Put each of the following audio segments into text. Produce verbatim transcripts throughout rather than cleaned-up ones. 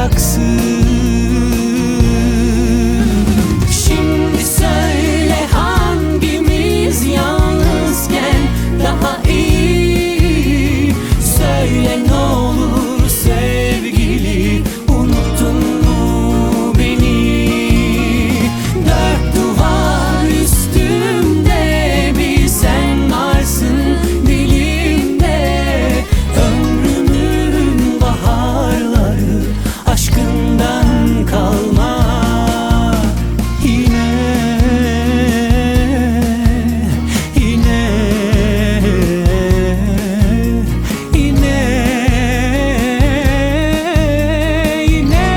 anlayacaksın. Şimdi söyle, hangimiz yalnızken daha iyi? Söyle ne olur sevgili, unuttun mu beni? Dört duvar üstümde bir sen varsın dilimde. Ömrümün baharları aşkından kalma. Yine, yine, yine, yine.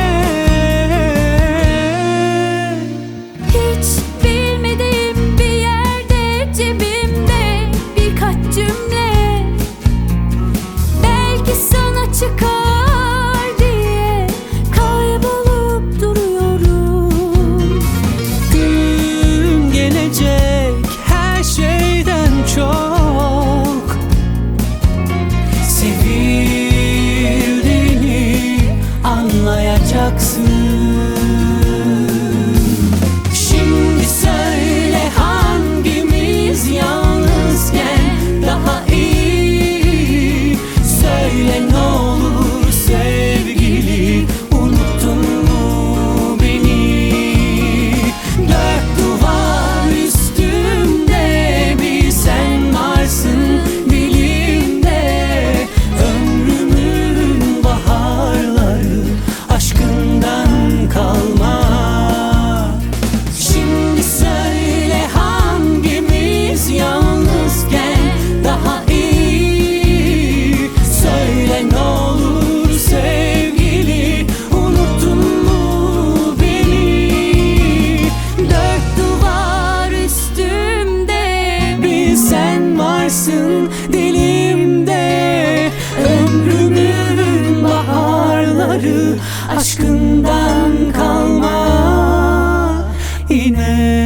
Hiç bilmediğim bir yerde cebimde birkaç cümle, belki sana çıkar diye kaybolup duruyorum. Gün gelecek her şeyden çok sevildiğini anlayacaksın. Şimdi söyle, hangimiz yalnızken daha iyi? Söyle ne olur sevgili, unuttun mu beni? Dört duvar üstümde bir sen varsın dilimde. Ömrümün baharları aşkından kalma. Şimdi söyle, hangimiz yalnızken daha iyi? Söyle ne olur sevgili, unuttun mu beni? Dört duvar üstümde bir sen varsın dilimde. Ömrümün baharları aşkından kalma. Yine